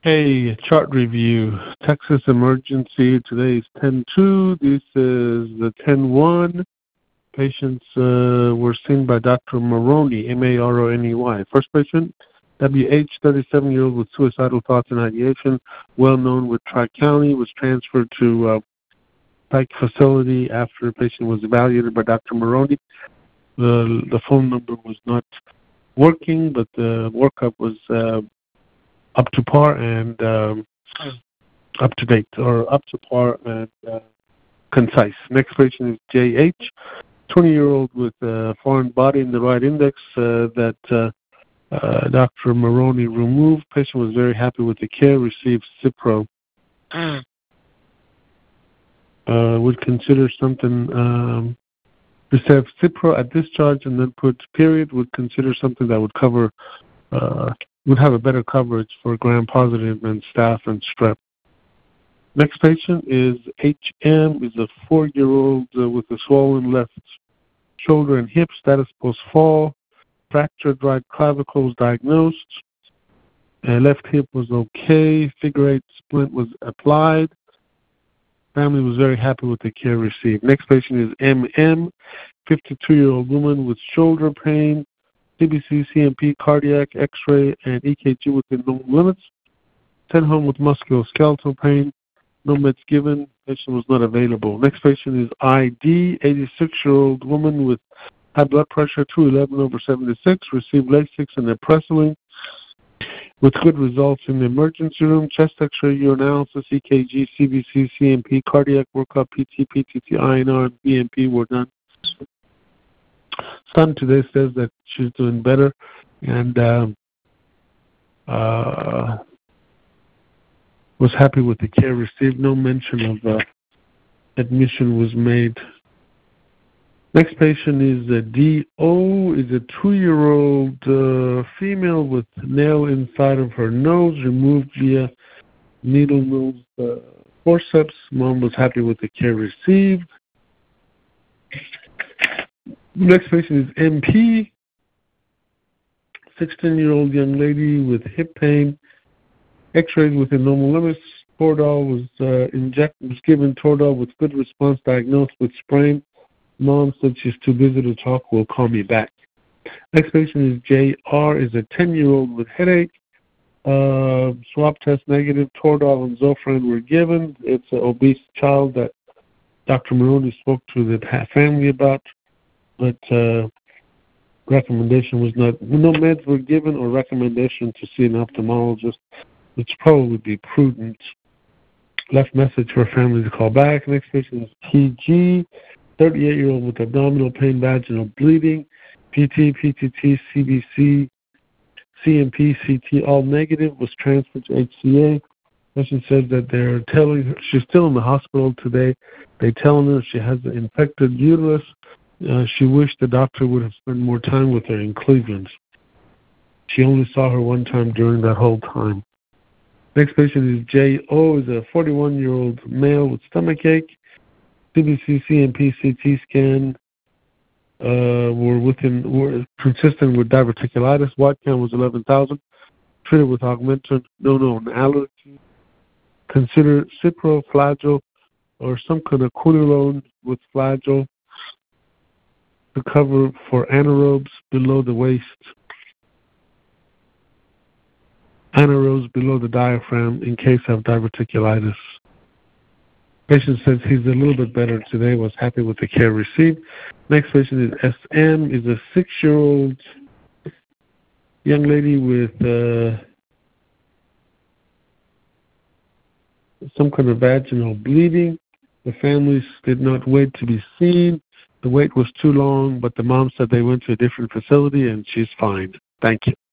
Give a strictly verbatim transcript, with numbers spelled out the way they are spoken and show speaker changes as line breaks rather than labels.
Hey, chart review. Texas emergency. Today is ten two. This is the ten one. Patients uh, were seen by Doctor Maroney, M A R O N E Y. First patient, W H, thirty-seven-year-old with suicidal thoughts and ideation, well known with Tri-County, was transferred to uh, Pike facility after the patient was evaluated by Doctor Maroney. The, the phone number was not working, but the workup was uh, up to par and um, up to date, or up to par and uh, concise. Next patient is J H, twenty-year-old with a foreign body in the right index uh, that uh, uh, Doctor Maroney removed. Patient was very happy with the care, received Cipro. Mm. Uh, would consider something, um, receive Cipro at discharge and then put period, would consider something that would cover, uh, would have a better coverage for gram-positive and staph and strep. Next patient is H M, is a four-year-old uh, with a swollen left shoulder and hip, status post-fall, fractured right clavicle was diagnosed, uh, left hip was okay, figure eight splint was applied. Family was very happy with the care received. Next patient is M M, fifty-two-year-old woman with shoulder pain, C B C, C M P, cardiac, X-ray, and E K G within normal limits. Sent home with musculoskeletal pain. No meds given. Patient was not available. Next patient is I D, eighty-six-year-old woman with high blood pressure, two eleven over seventy-six, received Lasix and Depresyl with good results in the emergency room. Chest X-ray, urinalysis, E K G, C B C, C M P, cardiac workup, P T, P T T, I N R, and B M P were done. Son today says that she's doing better, and um, uh, was happy with the care received. No mention of uh, admission was made. Next patient is a D O, is a two-year-old uh, female with nail inside of her nose, removed via needle nose uh, forceps. Mom was happy with the care received. Next patient is M P, sixteen-year-old young lady with hip pain, X-rays within normal limits. Toradol was uh, injected, was given Toradol with good response, diagnosed with sprain. Mom said she's too busy to talk, will call me back. Next patient is J R, is a ten-year-old with headache. Uh, swab test negative, Toradol and Zofran were given. It's an obese child that Doctor Maroney spoke to the family about, but uh, recommendation was not, no meds were given or recommendation to see an ophthalmologist, which probably would be prudent. Left message for family to call back. Next patient is T G, thirty-eight-year-old with abdominal pain, vaginal bleeding, P T, P T T, C B C, C M P, C T, all negative, was transferred to H C A. Patient said that they're telling her, she's still in the hospital today. They're telling her she has an infected uterus. Uh, she wished the doctor would have spent more time with her in Cleveland. She only saw her one time during that whole time. Next patient is J O, is a forty-one-year-old male with stomach ache. C B C, C M P, C T scan uh, were within were consistent with diverticulitis. White count was eleven thousand. Treated with Augmentin. No known allergy. Consider Cipro, Flagyl, or some kind of quinolone with Flagyl to cover for anaerobes below the waist. Anaerobes below the diaphragm in case of diverticulitis. Patient says he's a little bit better today, was happy with the care received. Next patient is S M, is a six-year-old young lady with uh, some kind of vaginal bleeding. The families did not wait to be seen. The wait was too long, but the mom said they went to a different facility and she's fine. Thank you.